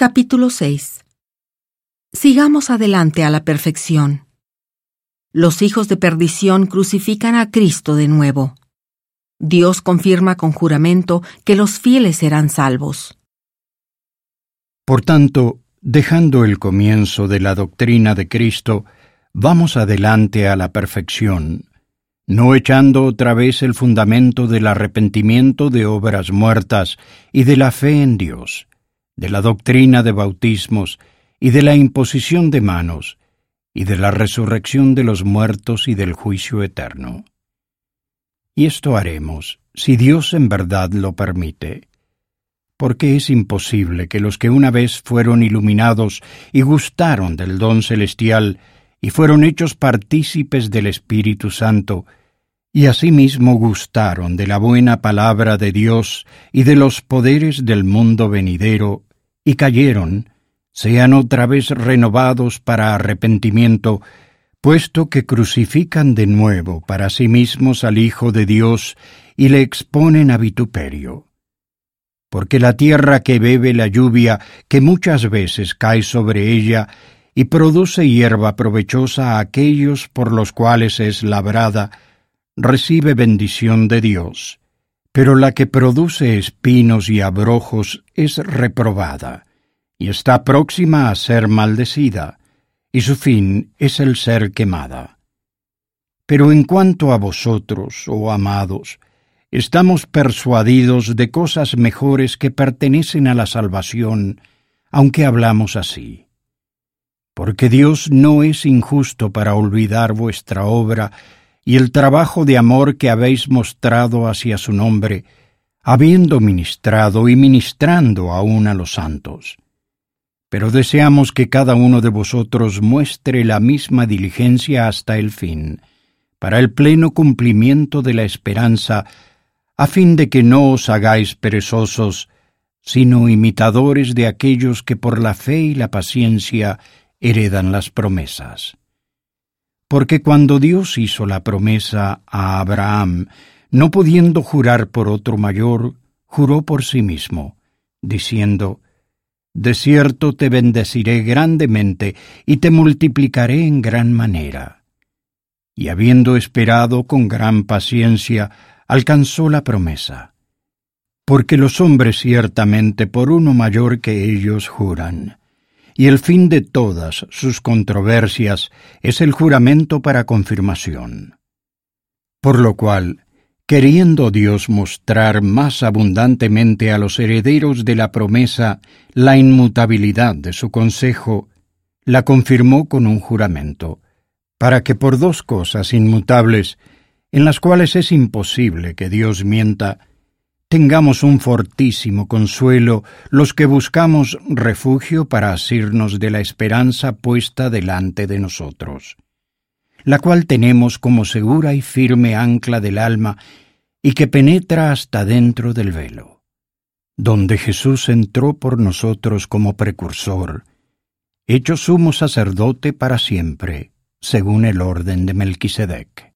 Capítulo 6. Sigamos adelante a la perfección. Los hijos de perdición crucifican a Cristo de nuevo. Dios confirma con juramento que los fieles serán salvos. Por tanto, dejando el comienzo de la doctrina de Cristo, vamos adelante a la perfección, no echando otra vez el fundamento del arrepentimiento de obras muertas y de la fe en Dios, de la doctrina de bautismos y de la imposición de manos, y de la resurrección de los muertos y del juicio eterno. Y esto haremos, si Dios en verdad lo permite, porque es imposible que los que una vez fueron iluminados y gustaron del don celestial y fueron hechos partícipes del Espíritu Santo, y asimismo gustaron de la buena palabra de Dios y de los poderes del mundo venidero, y cayeron, sean otra vez renovados para arrepentimiento, puesto que crucifican de nuevo para sí mismos al Hijo de Dios y le exponen a vituperio. Porque la tierra que bebe la lluvia, que muchas veces cae sobre ella, y produce hierba provechosa a aquellos por los cuales es labrada, recibe bendición de Dios, pero la que produce espinos y abrojos es reprobada, y está próxima a ser maldecida, y su fin es el ser quemada. Pero en cuanto a vosotros, oh amados, estamos persuadidos de cosas mejores que pertenecen a la salvación, aunque hablamos así. Porque Dios no es injusto para olvidar vuestra obra y el trabajo de amor que habéis mostrado hacia su nombre, habiendo ministrado y ministrando aún a los santos. Pero deseamos que cada uno de vosotros muestre la misma diligencia hasta el fin, para el pleno cumplimiento de la esperanza, a fin de que no os hagáis perezosos, sino imitadores de aquellos que por la fe y la paciencia heredan las promesas. Porque cuando Dios hizo la promesa a Abraham, no pudiendo jurar por otro mayor, juró por sí mismo, diciendo: «De cierto te bendeciré grandemente, y te multiplicaré en gran manera». Y habiendo esperado con gran paciencia, alcanzó la promesa. Porque los hombres ciertamente por uno mayor que ellos juran, y el fin de todas sus controversias es el juramento para confirmación. Por lo cual, queriendo Dios mostrar más abundantemente a los herederos de la promesa la inmutabilidad de su consejo, la confirmó con un juramento, para que por dos cosas inmutables, en las cuales es imposible que Dios mienta, tengamos un fortísimo consuelo los que buscamos refugio para asirnos de la esperanza puesta delante de nosotros, la cual tenemos como segura y firme ancla del alma y que penetra hasta dentro del velo, donde Jesús entró por nosotros como precursor, hecho sumo sacerdote para siempre, según el orden de Melquisedec.